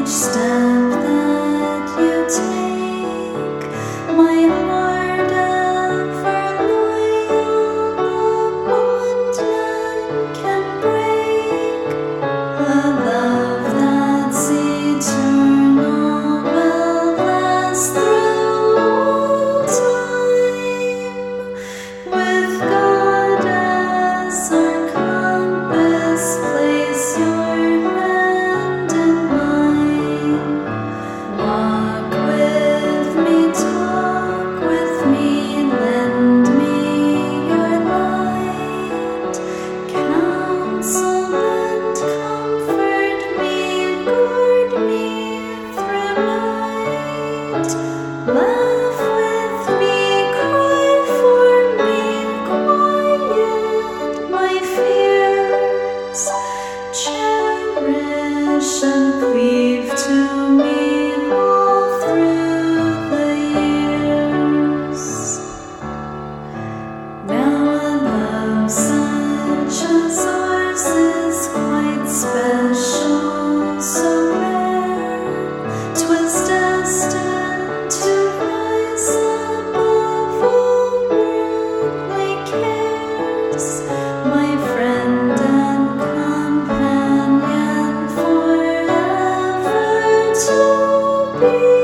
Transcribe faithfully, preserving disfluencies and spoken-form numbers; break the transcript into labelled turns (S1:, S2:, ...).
S1: step that you take, my heart ever loyal, a bond can break. A love that's eternal will last through all time. With God as our compass, place your hand in mine. Walk with me, talk with me, lend me your light. Counsel and comfort me, guard me through night. Laugh with me, cry for me, quiet my fears. Cherish and cleave to me all through the years. Now a love such as ours is quite special, so rare. 'Twas destined to rise above all worldly cares. My friend and companion forever to be.